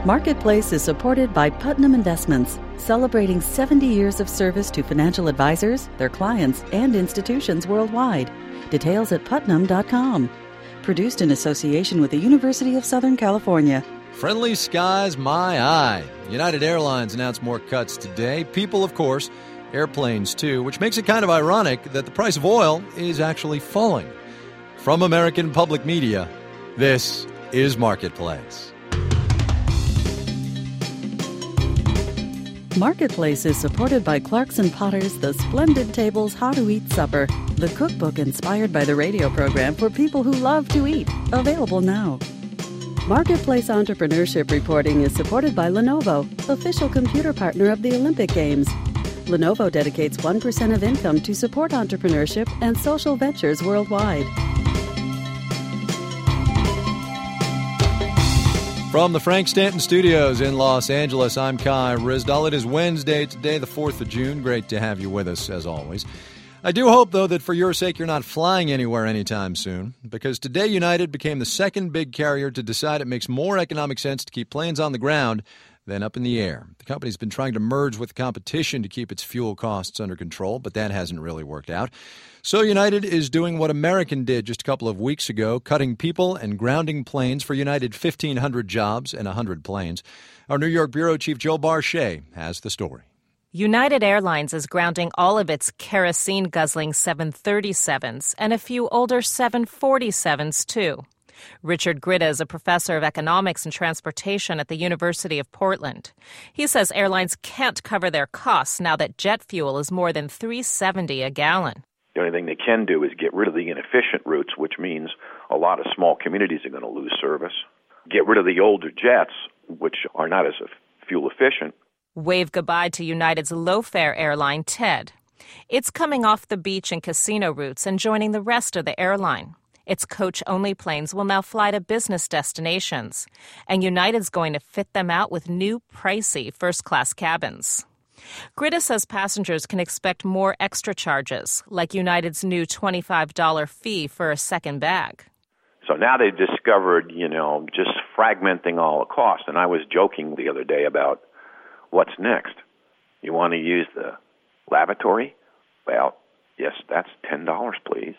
Marketplace is supported by Putnam Investments, celebrating 70 years of service to financial advisors, their clients, and institutions worldwide. Details at putnam.com. Produced in association with the University of Southern California. Friendly skies, my eye. United Airlines announced more cuts today. People, of course, airplanes too, which makes it kind of ironic that the price of oil is actually falling. From American Public Media, this is Marketplace. Marketplace is supported by Clarkson Potter's The Splendid Table's How to Eat Supper, the cookbook inspired by the radio program for people who love to eat. Available now. Marketplace Entrepreneurship Reporting is supported by Lenovo, official computer partner of the Olympic Games. Lenovo dedicates 1% of income to support entrepreneurship and social ventures worldwide. From the Frank Stanton Studios in Los Angeles, I'm Kai Ryssdal. It is Wednesday today, the 4th of June. Great to have you with us, as always. I do hope, though, that for your sake you're not flying anywhere anytime soon, because today United became the second big carrier to decide it makes more economic sense to keep planes on the ground than up in the air. The company's been trying to merge with the competition to keep its fuel costs under control, but that hasn't really worked out. So United is doing what American did just a couple of weeks ago, cutting people and grounding planes for United 1,500 jobs and 100 planes. Our New York bureau chief Jill Barchet has the story. United Airlines is grounding all of its kerosene-guzzling 737s and a few older 747s, too. Richard Grida is a professor of economics and transportation at the University of Portland. He says airlines can't cover their costs now that jet fuel is more than $3.70 a gallon. The only thing they can do is get rid of the inefficient routes, which means a lot of small communities are going to lose service. Get rid of the older jets, which are not as fuel efficient. Wave goodbye to United's low-fare airline, TED. It's coming off the beach and casino routes and joining the rest of the airline. Its coach-only planes will now fly to business destinations, and United's going to fit them out with new, pricey first-class cabins. Grida says passengers can expect more extra charges, like United's new $25 fee for a second bag. So now they've discovered, just fragmenting all the costs. And I was joking the other day about what's next. You want to use the lavatory? Well, yes, that's $10, please.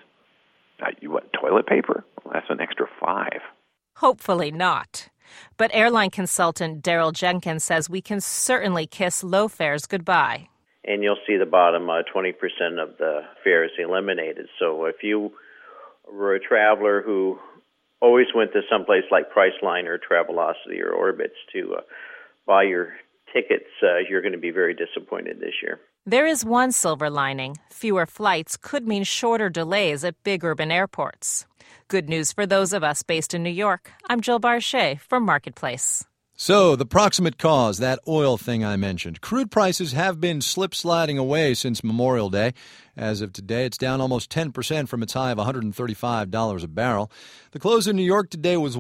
You want toilet paper? Well, that's an extra $5. Hopefully not. But airline consultant Daryl Jenkins says we can certainly kiss low fares goodbye. And you'll see the bottom 20% of the fares eliminated. So if you were a traveler who always went to someplace like Priceline or Travelocity or Orbitz to buy your tickets, you're going to be very disappointed this year. There is one silver lining. Fewer flights could mean shorter delays at big urban airports. Good news for those of us based in New York. I'm Jill Barchet from Marketplace. So, the proximate cause, that oil thing I mentioned. Crude prices have been slip-sliding away since Memorial Day. As of today, it's down almost 10% from its high of $135 a barrel. The close in New York today was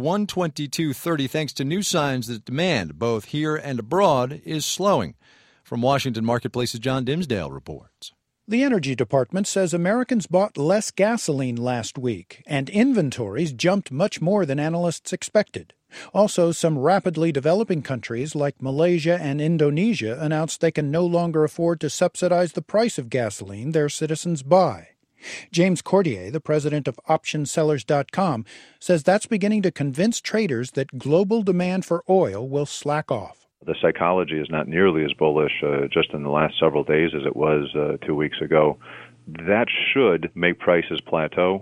$122.30 thanks to new signs that demand, both here and abroad, is slowing. From Washington, Marketplace's John Dimsdale reports. The Energy Department says Americans bought less gasoline last week, and inventories jumped much more than analysts expected. Also, some rapidly developing countries like Malaysia and Indonesia announced they can no longer afford to subsidize the price of gasoline their citizens buy. James Cordier, the president of OptionSellers.com, says that's beginning to convince traders that global demand for oil will slack off. The psychology is not nearly as bullish just in the last several days as it was 2 weeks ago. That should make prices plateau.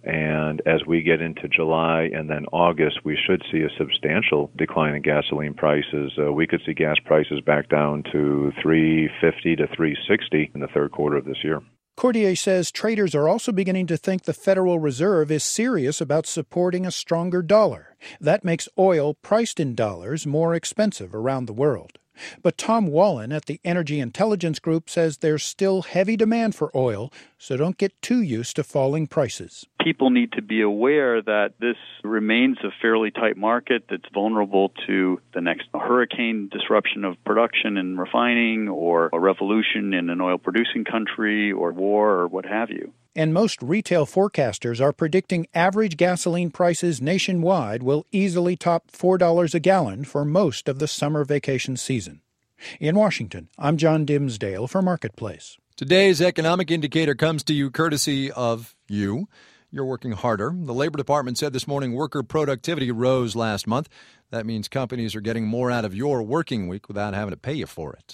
And as we get into July and then August, we should see a substantial decline in gasoline prices. We could see gas prices back down to $3.50 to $3.60 in the third quarter of this year. Cordier says traders are also beginning to think the Federal Reserve is serious about supporting a stronger dollar. That makes oil priced in dollars more expensive around the world. But Tom Wallen at the Energy Intelligence Group says there's still heavy demand for oil, so don't get too used to falling prices. people need to be aware that this remains a fairly tight market that's vulnerable to the next hurricane disruption of production and refining, or a revolution in an oil-producing country, or war, or what have you. And most retail forecasters are predicting average gasoline prices nationwide will easily top $4 a gallon for most of the summer vacation season. In Washington, I'm John Dimsdale for Marketplace. Today's economic indicator comes to you courtesy of you. You're working harder. The Labor Department said this morning worker productivity rose last month. That means companies are getting more out of your working week without having to pay you for it.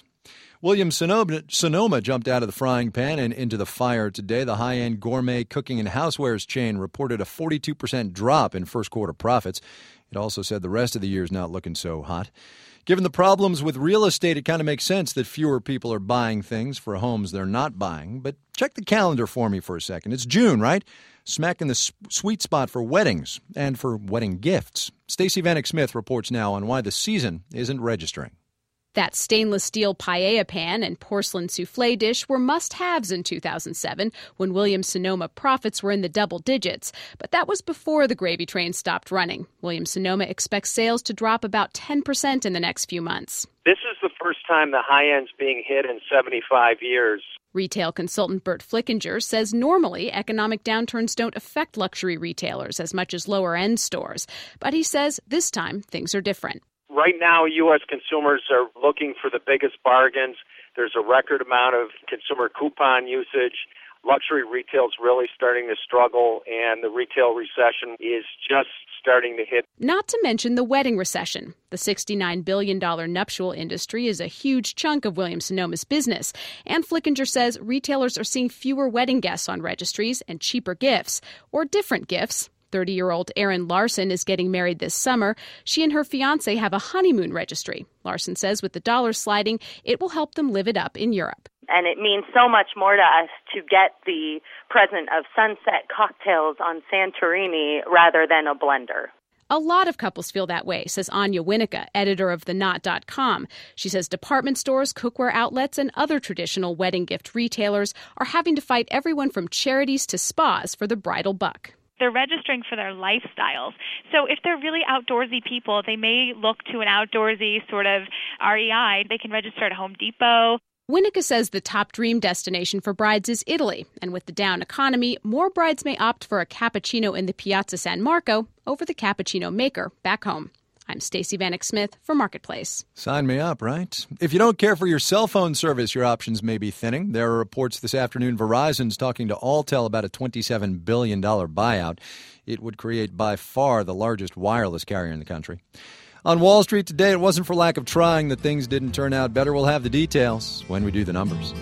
Williams-Sonoma jumped out of the frying pan and into the fire today. The high-end gourmet cooking and housewares chain reported a 42% drop in first-quarter profits. It also said the rest of the year is not looking so hot. Given the problems with real estate, it kind of makes sense that fewer people are buying things for homes they're not buying. But check the calendar for me for a second. It's June, right? Smack in the sweet spot for weddings and for wedding gifts. Stacey Vanek Smith reports now on why the season isn't registering. That stainless steel paella pan and porcelain soufflé dish were must-haves in 2007 when Williams-Sonoma profits were in the double digits. But that was before the gravy train stopped running. Williams-Sonoma expects sales to drop about 10% in the next few months. This is the first time the high end's being hit in 75 years. Retail consultant Bert Flickinger says normally economic downturns don't affect luxury retailers as much as lower-end stores. But he says this time things are different. Right now, U.S. consumers are looking for the biggest bargains. There's a record amount of consumer coupon usage. Luxury retail is really starting to struggle, and the retail recession is just starting to hit. Not to mention the wedding recession. The $69 billion nuptial industry is a huge chunk of Williams-Sonoma's business. And Flickinger says retailers are seeing fewer wedding guests on registries and cheaper gifts, or different gifts. 30-year-old Erin Larson is getting married this summer. She and her fiancé have a honeymoon registry. Larson says with the dollar sliding, it will help them live it up in Europe. And it means so much more to us to get the present of sunset cocktails on Santorini rather than a blender. A lot of couples feel that way, says Anya Winnicka, editor of TheKnot.com. She says department stores, cookware outlets, and other traditional wedding gift retailers are having to fight everyone from charities to spas for the bridal buck. They're registering for their lifestyles. So if they're really outdoorsy people, they may look to an outdoorsy sort of REI. They can register at Home Depot. Winnicka says the top dream destination for brides is Italy. And with the down economy, more brides may opt for a cappuccino in the Piazza San Marco over the cappuccino maker back home. I'm Stacey Vanek Smith for Marketplace. Sign me up, right? If you don't care for your cell phone service, your options may be thinning. There are reports this afternoon Verizon's talking to Alltel about a $27 billion buyout. It would create by far the largest wireless carrier in the country. On Wall Street today, it wasn't for lack of trying that things didn't turn out better. We'll have the details when we do the numbers.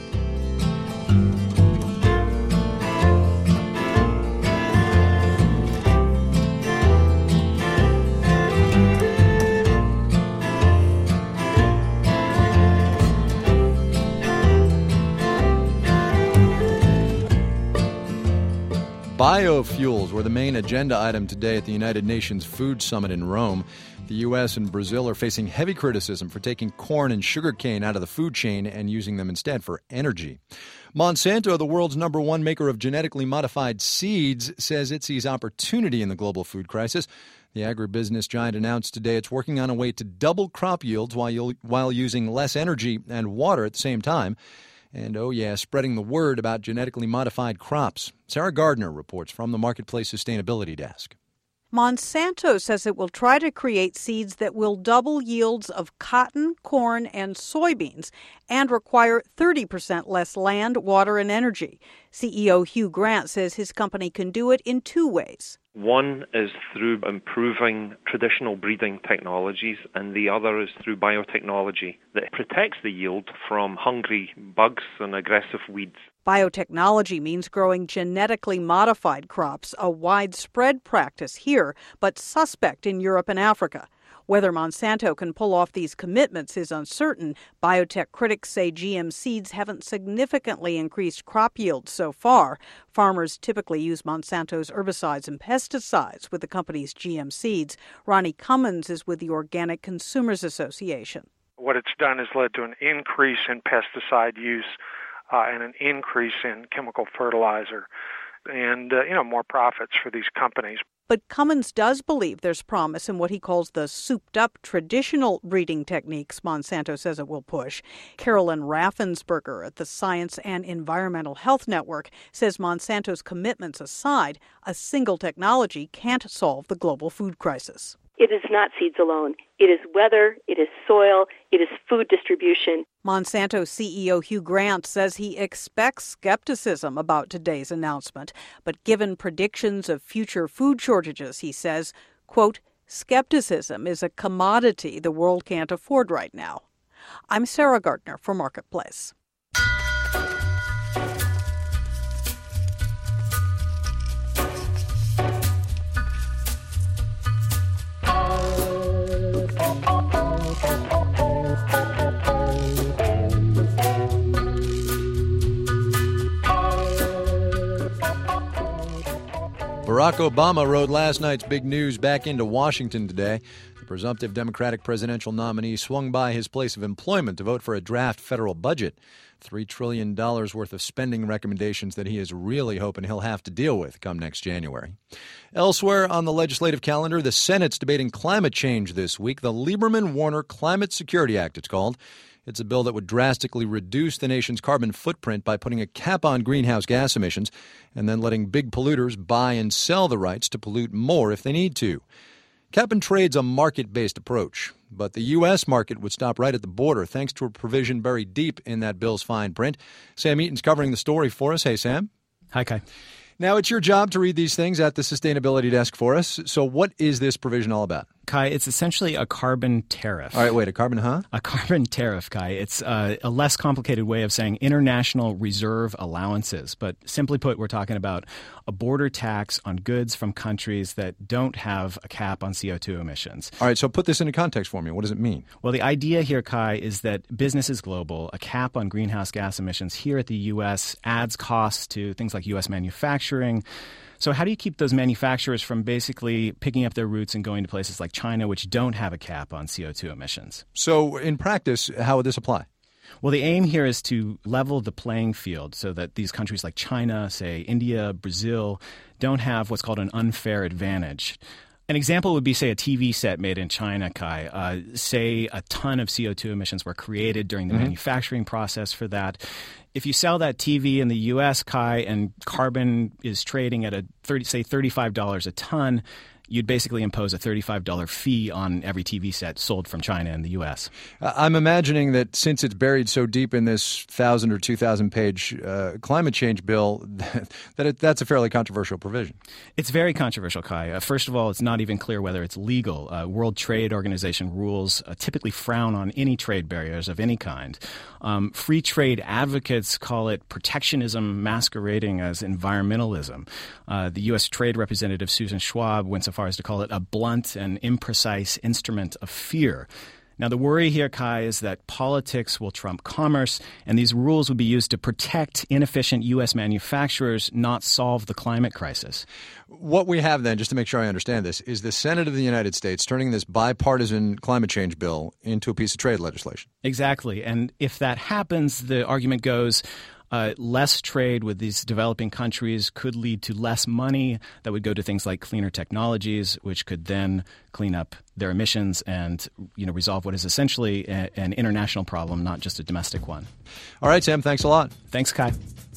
Biofuels were the main agenda item today at the United Nations Food Summit in Rome. The U.S. and Brazil are facing heavy criticism for taking corn and sugarcane out of the food chain and using them instead for energy. Monsanto, the world's number one maker of genetically modified seeds, says it sees opportunity in the global food crisis. The agribusiness giant announced today it's working on a way to double crop yields while using less energy and water at the same time. And, spreading the word about genetically modified crops. Sarah Gardner reports from the Marketplace Sustainability Desk. Monsanto says it will try to create seeds that will double yields of cotton, corn, and soybeans and require 30% less land, water, and energy. CEO Hugh Grant says his company can do it in two ways. One is through improving traditional breeding technologies, and the other is through biotechnology that protects the yield from hungry bugs and aggressive weeds. Biotechnology means growing genetically modified crops, a widespread practice here, but suspect in Europe and Africa. Whether Monsanto can pull off these commitments is uncertain. Biotech critics say GM seeds haven't significantly increased crop yields so far. Farmers typically use Monsanto's herbicides and pesticides with the company's GM seeds. Ronnie Cummins is with the Organic Consumers Association. What it's done has led to an increase in pesticide use and an increase in chemical fertilizer. and, more profits for these companies. But Cummins does believe there's promise in what he calls the souped-up traditional breeding techniques Monsanto says it will push. Carolyn Raffensperger at the Science and Environmental Health Network says Monsanto's commitments aside, a single technology can't solve the global food crisis. It is not seeds alone. It is weather, it is soil, it is food distribution. Monsanto CEO Hugh Grant says he expects skepticism about today's announcement. But given predictions of future food shortages, he says, quote, skepticism is a commodity the world can't afford right now. I'm Sarah Gardner for Marketplace. Barack Obama rode last night's big news back into Washington today. The presumptive Democratic presidential nominee swung by his place of employment to vote for a draft federal budget. $3 trillion worth of spending recommendations that he is really hoping he'll have to deal with come next January. Elsewhere on the legislative calendar, the Senate's debating climate change this week. The Lieberman-Warner Climate Security Act, it's called. It's a bill that would drastically reduce the nation's carbon footprint by putting a cap on greenhouse gas emissions and then letting big polluters buy and sell the rights to pollute more if they need to. Cap and trade's a market-based approach, but the U.S. market would stop right at the border thanks to a provision buried deep in that bill's fine print. Sam Eaton's covering the story for us. Hey, Sam. Hi, Kai. Now, it's your job to read these things at the sustainability desk for us. So what is this provision all about? Kai, it's essentially a carbon tariff. All right, wait, a carbon, huh? A carbon tariff, Kai. It's a less complicated way of saying international reserve allowances. But simply put, we're talking about a border tax on goods from countries that don't have a cap on CO2 emissions. All right, so put this into context for me. What does it mean? Well, the idea here, Kai, is that business is global. A cap on greenhouse gas emissions here at the U.S. adds costs to things like U.S. manufacturing. So how do you keep those manufacturers from basically picking up their roots and going to places like China, which don't have a cap on CO2 emissions? So in practice, how would this apply? Well, the aim here is to level the playing field so that these countries like China, say India, Brazil, don't have what's called an unfair advantage. An example would be, say, a TV set made in China, Kai. Say a ton of CO2 emissions were created during the manufacturing process for that. If you sell that TV in the U.S., Kai, and carbon is trading at $35 a ton, you'd basically impose a $35 fee on every TV set sold from China in the U.S. I'm imagining that since it's buried so deep in this 1,000 or 2,000 page climate change bill, that's a fairly controversial provision. It's very controversial, Kai. First of all, it's not even clear whether it's legal. World Trade Organization rules typically frown on any trade barriers of any kind. Free trade advocates call it protectionism masquerading as environmentalism. The U.S. Trade Representative Susan Schwab went so far as to call it a blunt and imprecise instrument of fear. Now, the worry here, Kai, is that politics will trump commerce, and these rules will be used to protect inefficient U.S. manufacturers, not solve the climate crisis. What we have then, just to make sure I understand this, is the Senate of the United States turning this bipartisan climate change bill into a piece of trade legislation. Exactly. And if that happens, the argument goes, less trade with these developing countries could lead to less money that would go to things like cleaner technologies, which could then clean up their emissions and, resolve what is essentially an international problem, not just a domestic one. All right, Sam, thanks a lot. Thanks, Kai.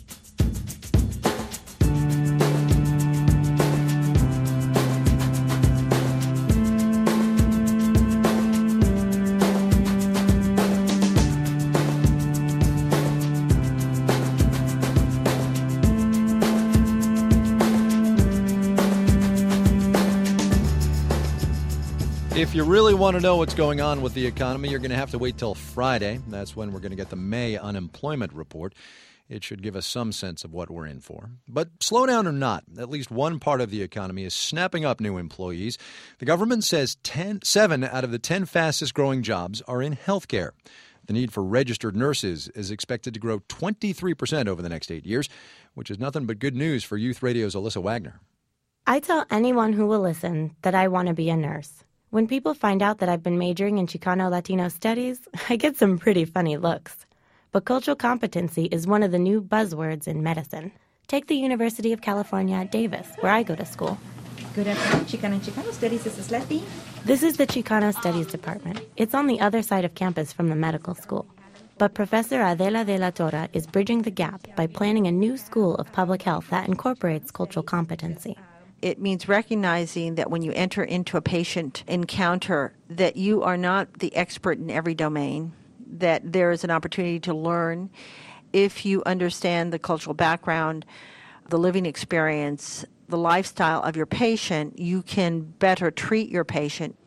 If you really want to know what's going on with the economy, you're going to have to wait till Friday. That's when we're going to get the May unemployment report. It should give us some sense of what we're in for. But slow down or not, at least one part of the economy is snapping up new employees. The government says 7 out of the 10 fastest growing jobs are in healthcare. The need for registered nurses is expected to grow 23% over the next 8 years, which is nothing but good news for Youth Radio's Alyssa Wagner. I tell anyone who will listen that I want to be a nurse. When people find out that I've been majoring in Chicano-Latino studies, I get some pretty funny looks. But cultural competency is one of the new buzzwords in medicine. Take the University of California at Davis, where I go to school. Good afternoon, Chicano and Chicano Studies. This is Letty. This is the Chicano Studies Department. It's on the other side of campus from the medical school. But Professor Adela de la Torre is bridging the gap by planning a new school of public health that incorporates cultural competency. It means recognizing that when you enter into a patient encounter, that you are not the expert in every domain, that there is an opportunity to learn. If you understand the cultural background, the living experience, the lifestyle of your patient, you can better treat your patient.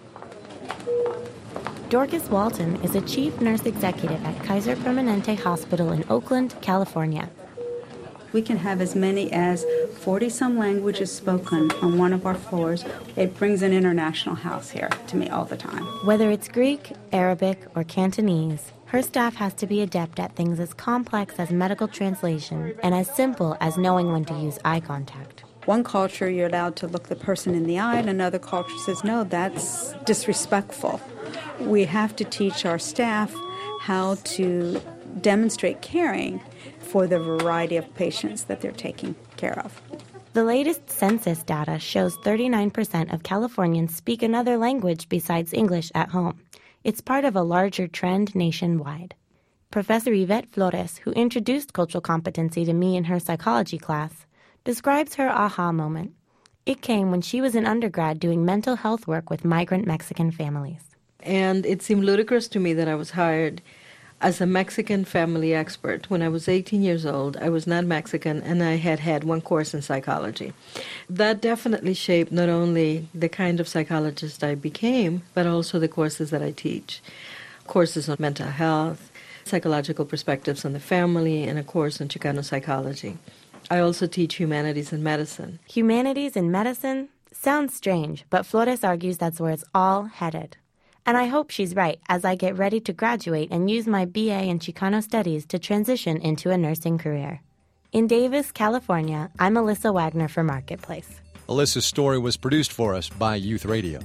Dorcas Walton is a chief nurse executive at Kaiser Permanente Hospital in Oakland, California. We can have as many as 40-some languages spoken on one of our floors. It brings an international house here to me all the time. Whether it's Greek, Arabic, or Cantonese, her staff has to be adept at things as complex as medical translation and as simple as knowing when to use eye contact. One culture, you're allowed to look the person in the eye, and another culture says, no, that's disrespectful. We have to teach our staff how to demonstrate caring for the variety of patients that they're taking care of. The latest census data shows 39% of Californians speak another language besides English at home. It's part of a larger trend nationwide. Professor Yvette Flores, who introduced cultural competency to me in her psychology class, describes her aha moment. It came when she was an undergrad doing mental health work with migrant Mexican families. And it seemed ludicrous to me that I was hired as a Mexican family expert. When I was 18 years old, I was not Mexican, and I had had one course in psychology. That definitely shaped not only the kind of psychologist I became, but also the courses that I teach. Courses on mental health, psychological perspectives on the family, and a course on Chicano psychology. I also teach humanities and medicine. Humanities and medicine? Sounds strange, but Flores argues that's where it's all headed. And I hope she's right as I get ready to graduate and use my BA in Chicano Studies to transition into a nursing career. In Davis, California, I'm Alyssa Wagner for Marketplace. Alyssa's story was produced for us by Youth Radio.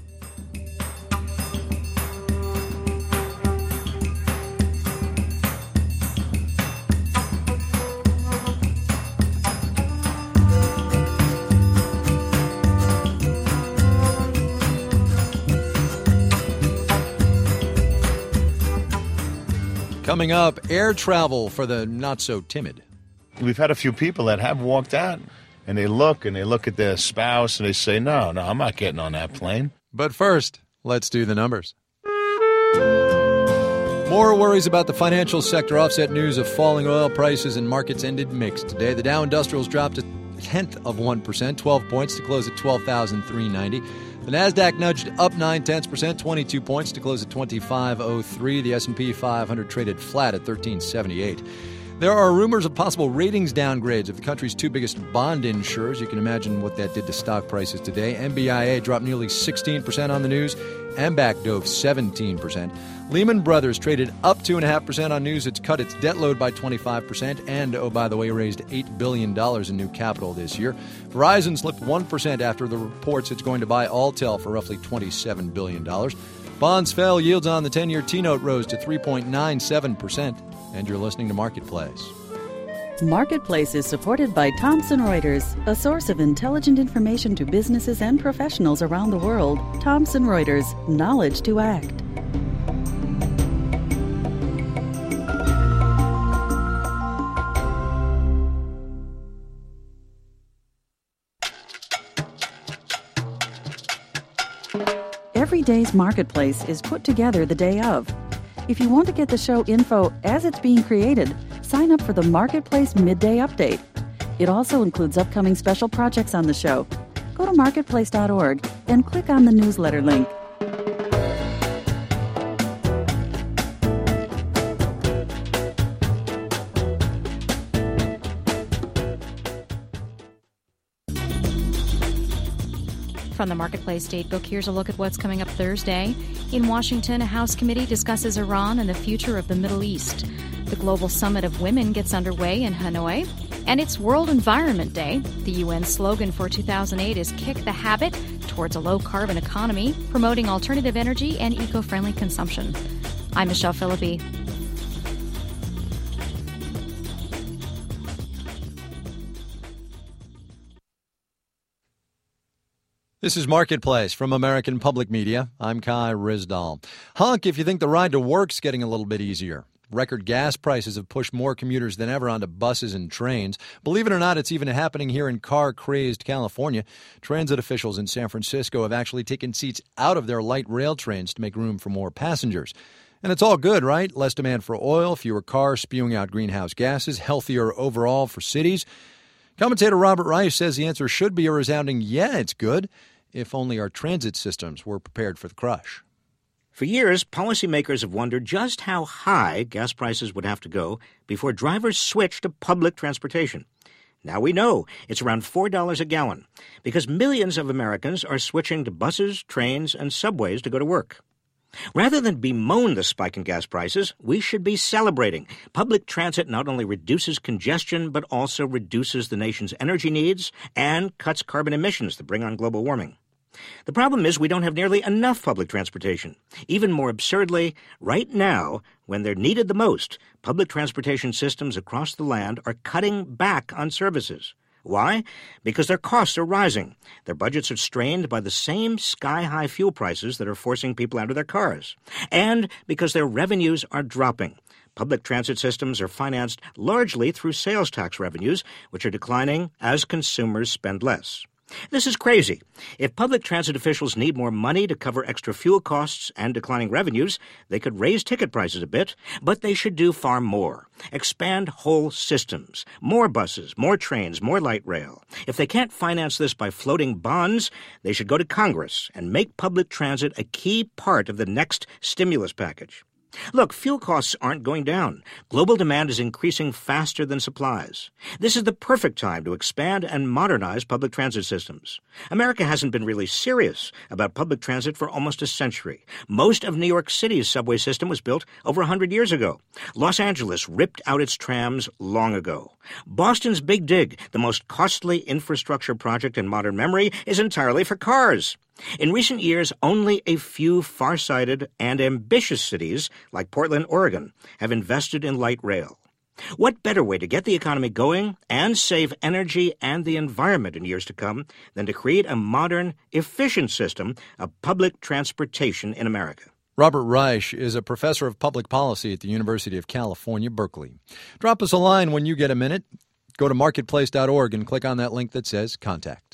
Coming up, air travel for the not-so-timid. We've had a few people that have walked out, and they look at their spouse, and they say, no, I'm not getting on that plane. But first, let's do the numbers. More worries about the financial sector offset news of falling oil prices, and markets ended mixed today. The Dow Industrials dropped 0.1%, 12 points to close at 12,390. The Nasdaq nudged up 0.9%, 22 points to close at 2503. The S&P 500 traded flat at 1378. There are rumors of possible ratings downgrades of the country's two biggest bond insurers. You can imagine what that did to stock prices today. MBIA dropped nearly 16% on the news. AMBAC dove 17%. Lehman Brothers traded up 2.5% on news it's cut its debt load by 25% and, oh, by the way, raised $8 billion in new capital this year. Verizon slipped 1% after the reports it's going to buy Alltel for roughly $27 billion. Bonds fell. Yields on the 10-year T-note rose to 3.97%. And you're listening to Marketplace. Marketplace is supported by Thomson Reuters, a source of intelligent information to businesses and professionals around the world. Thomson Reuters, knowledge to act. Every day's Marketplace is put together the day of. If you want to get the show info as it's being created, sign up for the Marketplace Midday Update. It also includes upcoming special projects on the show. Go to marketplace.org and click on the newsletter link. From the Marketplace Datebook, here's a look at what's coming up Thursday. In Washington, a House committee discusses Iran and the future of the Middle East. The Global Summit of Women gets underway in Hanoi. And it's World Environment Day. The UN slogan for 2008 is Kick the Habit towards a low-carbon economy, promoting alternative energy and eco-friendly consumption. I'm Michelle Philippi. This is Marketplace from American Public Media. I'm Kai Ryssdal. Honk if you think the ride to work's getting a little bit easier. Record gas prices have pushed more commuters than ever onto buses and trains. Believe it or not, it's even happening here in car-crazed California. Transit officials in San Francisco have actually taken seats out of their light rail trains to make room for more passengers. And it's all good, right? Less demand for oil, fewer cars spewing out greenhouse gases, healthier overall for cities. Commentator Robert Reich says the answer should be a resounding, yeah, it's good, if only our transit systems were prepared for the crush. For years, policymakers have wondered just how high gas prices would have to go before drivers switch to public transportation. Now we know it's around $4 a gallon because millions of Americans are switching to buses, trains, and subways to go to work. Rather than bemoan the spike in gas prices, we should be celebrating. Public transit not only reduces congestion, but also reduces the nation's energy needs and cuts carbon emissions that bring on global warming. The problem is we don't have nearly enough public transportation. Even more absurdly, right now, when they're needed the most, public transportation systems across the land are cutting back on services. Why? Because their costs are rising. Their budgets are strained by the same sky-high fuel prices that are forcing people out of their cars. And because their revenues are dropping. Public transit systems are financed largely through sales tax revenues, which are declining as consumers spend less. This is crazy. If public transit officials need more money to cover extra fuel costs and declining revenues, they could raise ticket prices a bit, but they should do far more. Expand whole systems. More buses, more trains, more light rail. If they can't finance this by floating bonds, they should go to Congress and make public transit a key part of the next stimulus package. Look, fuel costs aren't going down. Global demand is increasing faster than supplies. This is the perfect time to expand and modernize public transit systems. America hasn't been really serious about public transit for almost a century. Most of New York City's subway system was built over 100 years ago. Los Angeles ripped out its trams long ago. Boston's Big Dig, the most costly infrastructure project in modern memory, is entirely for cars. In recent years, only a few far-sighted and ambitious cities, like Portland, Oregon, have invested in light rail. What better way to get the economy going and save energy and the environment in years to come than to create a modern, efficient system of public transportation in America? Robert Reich is a professor of public policy at the University of California, Berkeley. Drop us a line when you get a minute. Go to marketplace.org and click on that link that says Contact.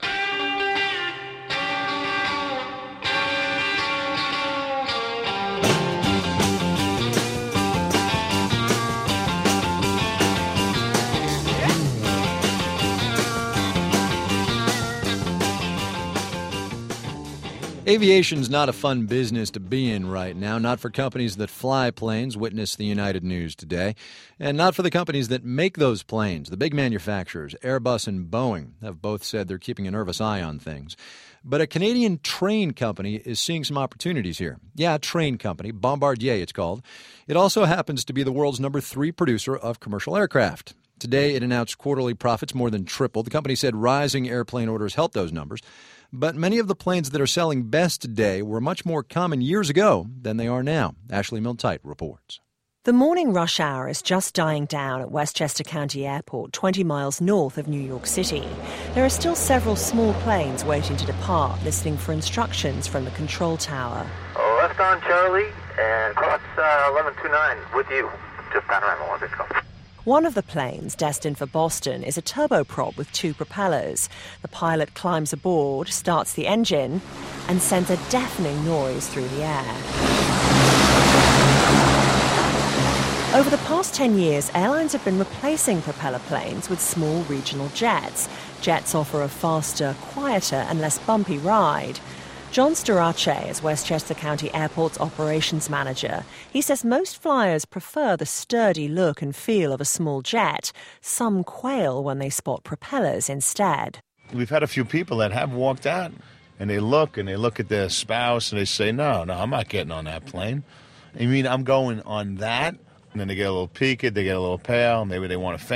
Aviation's not a fun business to be in right now, not for companies that fly planes, witness the United News today, and not for the companies that make those planes. The big manufacturers, Airbus and Boeing, have both said they're keeping a nervous eye on things. But a Canadian train company is seeing some opportunities here. Yeah, a train company, Bombardier it's called. It also happens to be the world's number 3 producer of commercial aircraft. Today, it announced quarterly profits more than tripled. The company said rising airplane orders helped those numbers. But many of the planes that are selling best today were much more common years ago than they are now. Ashley Milne-Tyte reports. The morning rush hour is just dying down at Westchester County Airport, 20 miles north of New York City. There are still several small planes waiting to depart, listening for instructions from the control tower. Left on Charlie and cross 1129 with you. Just panorama 1 go. One of the planes, destined for Boston, is a turboprop with 2 propellers. The pilot climbs aboard, starts the engine, and sends a deafening noise through the air. Over the past 10 years, airlines have been replacing propeller planes with small regional jets. Jets offer a faster, quieter, and less bumpy ride. John Starace is Westchester County Airport's operations manager. He says most flyers prefer the sturdy look and feel of a small jet. Some quail when they spot propellers instead. We've had a few people that have walked out, and they look at their spouse, and they say, no, I'm not getting on that plane. I mean, I'm going on that. And then they get a little peaked, they get a little pale, maybe they want to faint.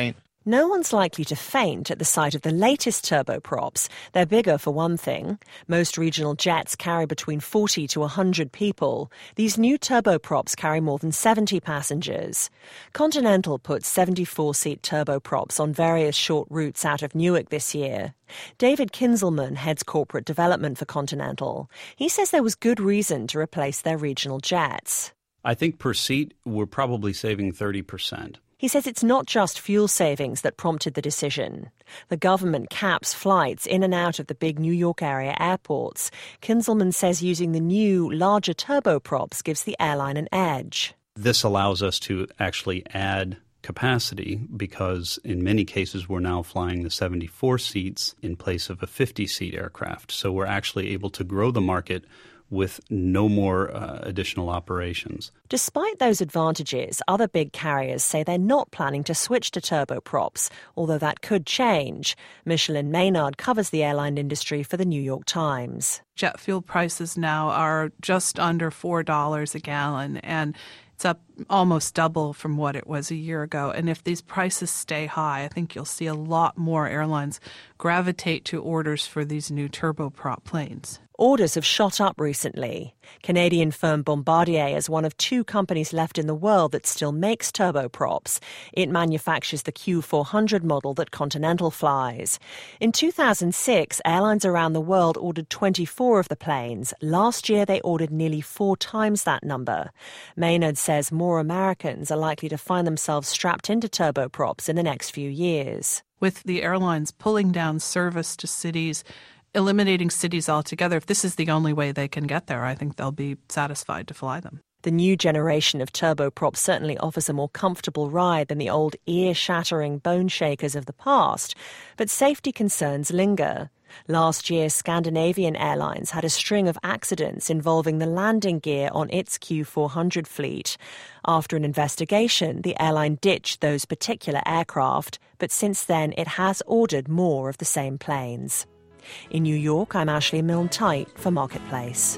No one's likely to faint at the sight of the latest turboprops. They're bigger, for one thing. Most regional jets carry between 40 to 100 people. These new turboprops carry more than 70 passengers. Continental put 74-seat turboprops on various short routes out of Newark this year. David Kinzelman heads corporate development for Continental. He says there was good reason to replace their regional jets. I think per seat, we're probably saving 30%. He says it's not just fuel savings that prompted the decision. The government caps flights in and out of the big New York area airports. Kinzelman says using the new, larger turboprops gives the airline an edge. This allows us to actually add capacity because in many cases we're now flying the 74 seats in place of a 50-seat aircraft. So we're actually able to grow the market with no more additional operations. Despite those advantages, other big carriers say they're not planning to switch to turboprops, although that could change. Michelin Maynard covers the airline industry for the New York Times. Jet fuel prices now are just under $4 a gallon, and it's up almost double from what it was a year ago. And if these prices stay high, I think you'll see a lot more airlines gravitate to orders for these new turboprop planes. Orders have shot up recently. Canadian firm Bombardier is one of 2 companies left in the world that still makes turboprops. It manufactures the Q400 model that Continental flies. In 2006, airlines around the world ordered 24 of the planes. Last year, they ordered nearly 4 times that number. Maynard says more Americans are likely to find themselves strapped into turboprops in the next few years. With the airlines pulling down service to cities, eliminating cities altogether, if this is the only way they can get there, I think they'll be satisfied to fly them. The new generation of turboprops certainly offers a more comfortable ride than the old ear-shattering bone shakers of the past, but safety concerns linger. Last year, Scandinavian Airlines had a string of accidents involving the landing gear on its Q400 fleet. After an investigation, the airline ditched those particular aircraft, but since then it has ordered more of the same planes. In New York, I'm Ashley Milne-Tite for Marketplace.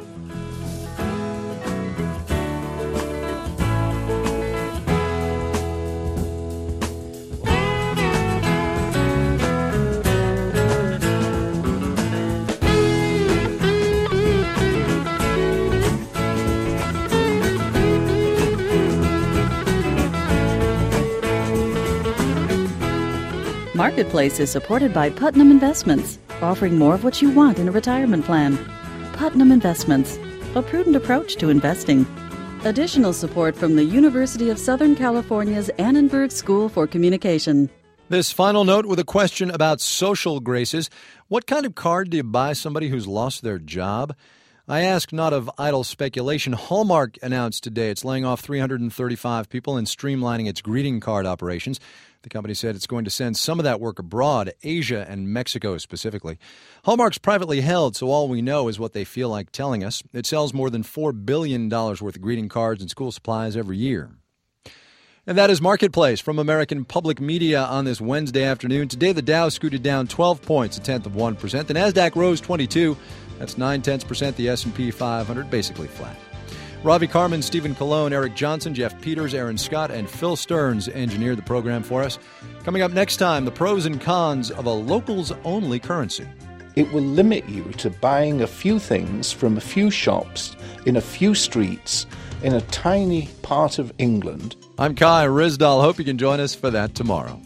Marketplace is supported by Putnam Investments, offering more of what you want in a retirement plan. Putnam Investments, a prudent approach to investing. Additional support from the University of Southern California's Annenberg School for Communication. This final note with a question about social graces. What kind of card do you buy somebody who's lost their job? I ask not of idle speculation. Hallmark announced today it's laying off 335 people and streamlining its greeting card operations. The company said it's going to send some of that work abroad, Asia and Mexico specifically. Hallmark's privately held, so all we know is what they feel like telling us. It sells more than $4 billion worth of greeting cards and school supplies every year. And that is Marketplace from American Public Media on this Wednesday afternoon. Today, the Dow scooted down 12 points, 0.1%. The Nasdaq rose 22. That's 0.9%. The S&P 500 basically flat. Ravi Carmen, Stephen Colon, Eric Johnson, Jeff Peters, Aaron Scott, and Phil Stearns engineered the program for us. Coming up next time, the pros and cons of a locals-only currency. It will limit you to buying a few things from a few shops in a few streets in a tiny part of England. I'm Kai Ryssdal. Hope you can join us for that tomorrow.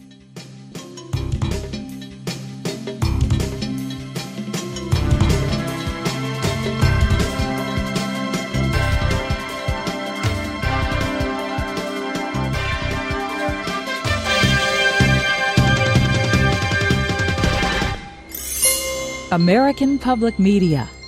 American Public Media